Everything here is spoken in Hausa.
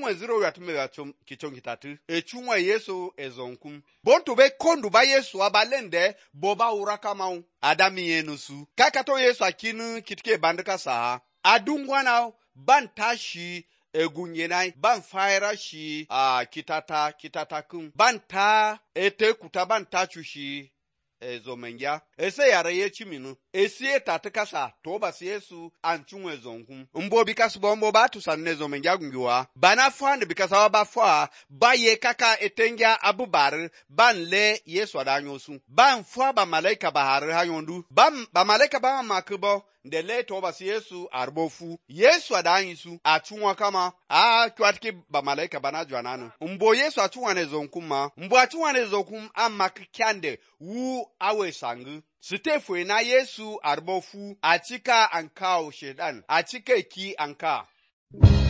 chunwe ziro yatume ya kichongi tatu. Chunwe Yesu ezonkum. Bontu be kondu ba Yesu abalende boba uraka mau. Adami yenusu. Kakato Yesu akinu kitike bandika saha. Adungwana ban tashi egunyenai ban faira shi kitata kum. Ban ta ete kuta ban tachushi zomengia ese yare ye chiminu esi tatakasa toba si Yesu anchunwe zonkum mbo bikasu bombo batu sanne zomengia gungiwa bana fande bikasa waba ba ye kaka etengia abubar ban le Yesu adanyosu ban fwa ba malaika bahar hayondu ba malaika ba makubo ndele toba si Yesu arbofu Yesu adanyisu achunwa kama kwatiki ba malaika bana jwananu mbo Yesu achunwa ne zonkuma mbo achunwa ne zonkum amakikyande wu awe sangu Sitefwe na Yesu arbofu achika ankao shedan achike ki anka